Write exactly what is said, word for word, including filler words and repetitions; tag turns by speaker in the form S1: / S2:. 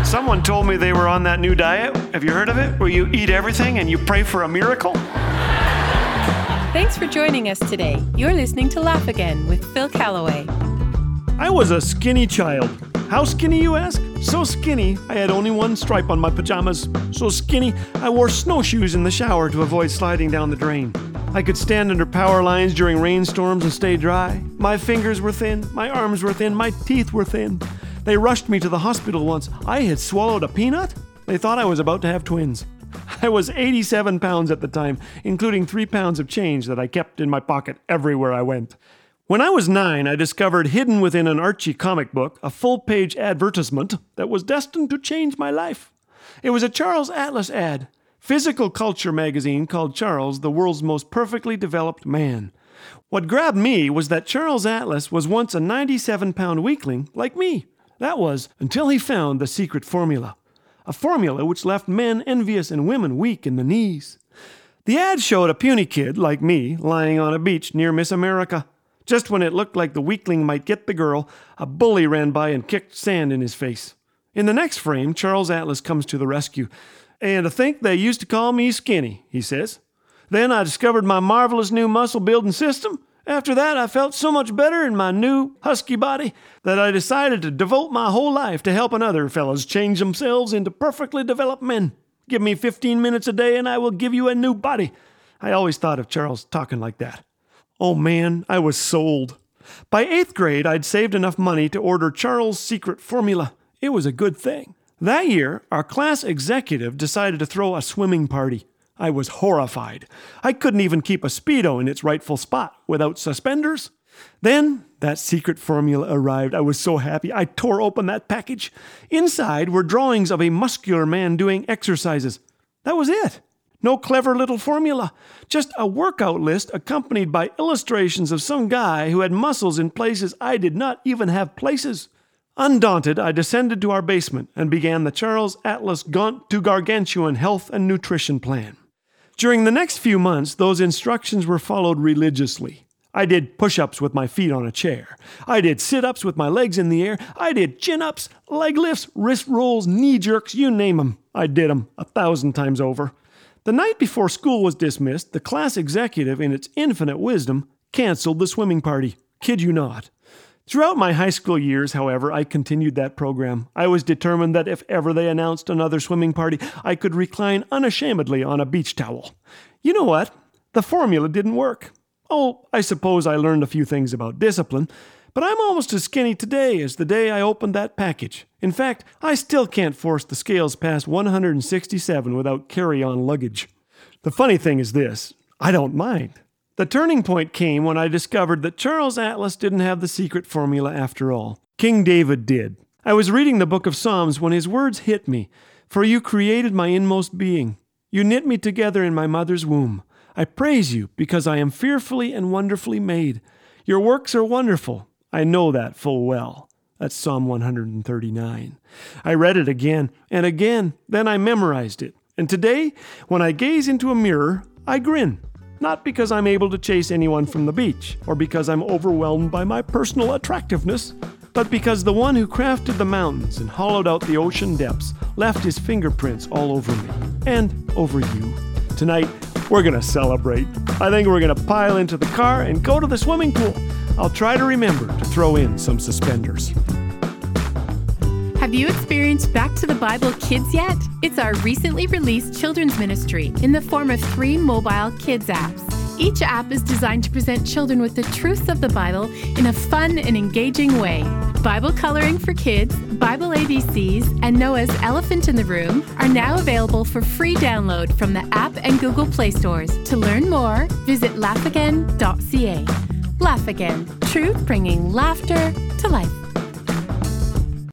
S1: Someone told me they were on that new diet. Have you heard of it? Where you eat everything and you pray for a miracle?
S2: Thanks for joining us today. You're listening to Laugh Again with Phil Callaway.
S1: I was a skinny child. How skinny, you ask? So skinny, I had only one stripe on my pajamas. So skinny, I wore snowshoes in the shower to avoid sliding down the drain. I could stand under power lines during rainstorms and stay dry. My fingers were thin, my arms were thin, my teeth were thin. They rushed me to the hospital once. I had swallowed a peanut. They thought I was about to have twins. I was eighty-seven pounds at the time, including three pounds of change that I kept in my pocket everywhere I went. When I was nine, I discovered hidden within an Archie comic book a full-page advertisement that was destined to change my life. It was a Charles Atlas ad. Physical Culture magazine called Charles the world's most perfectly developed man. What grabbed me was that Charles Atlas was once a ninety-seven pound weakling like me. That was until he found the secret formula. A formula which left men envious and women weak in the knees. The ad showed a puny kid like me lying on a beach near Miss America. Just when it looked like the weakling might get the girl, a bully ran by and kicked sand in his face. In the next frame, Charles Atlas comes to the rescue. And to think they used to call me skinny, he says. Then I discovered my marvelous new muscle-building system. After that, I felt so much better in my new husky body that I decided to devote my whole life to helping other fellas change themselves into perfectly developed men. Give me fifteen minutes a day and I will give you a new body. I always thought of Charles talking like that. Oh man, I was sold. By eighth grade, I'd saved enough money to order Charles' secret formula. It was a good thing. That year, our class executive decided to throw a swimming party. I was horrified. I couldn't even keep a Speedo in its rightful spot without suspenders. Then, that secret formula arrived. I was so happy. I tore open that package. Inside were drawings of a muscular man doing exercises. That was it. No clever little formula. Just a workout list accompanied by illustrations of some guy who had muscles in places I did not even have places. Undaunted, I descended to our basement and began the Charles Atlas Gaunt to Gargantuan Health and Nutrition Plan. During the next few months, those instructions were followed religiously. I did push-ups with my feet on a chair. I did sit-ups with my legs in the air. I did chin-ups, leg lifts, wrist rolls, knee jerks, you name them. I did them a thousand times over. The night before school was dismissed, the class executive, in its infinite wisdom, canceled the swimming party. Kid you not. Throughout my high school years, however, I continued that program. I was determined that if ever they announced another swimming party, I could recline unashamedly on a beach towel. You know what? The formula didn't work. Oh, I suppose I learned a few things about discipline, but I'm almost as skinny today as the day I opened that package. In fact, I still can't force the scales past one hundred sixty-seven without carry-on luggage. The funny thing is this, I don't mind. The turning point came when I discovered that Charles Atlas didn't have the secret formula after all. King David did. I was reading the book of Psalms when his words hit me. For you created my inmost being. You knit me together in my mother's womb. I praise you because I am fearfully and wonderfully made. Your works are wonderful. I know that full well. That's Psalm one hundred thirty-nine. I read it again and again, then I memorized it. And today, when I gaze into a mirror, I grin. Not because I'm able to chase anyone from the beach, or because I'm overwhelmed by my personal attractiveness, but because the one who crafted the mountains and hollowed out the ocean depths left his fingerprints all over me, and over you. Tonight, we're going to celebrate. I think we're going to pile into the car and go to the swimming pool. I'll try to remember to throw in some suspenders.
S2: Have you experienced Back to the Bible Kids yet? It's our recently released children's ministry in the form of three mobile kids apps. Each app is designed to present children with the truths of the Bible in a fun and engaging way. Bible coloring for kids, Bible A B Cs, and Noah's Elephant in the Room are now available for free download from the app and Google Play stores. To learn more, visit laugh again dot c a. Laugh Again, truth bringing laughter to life.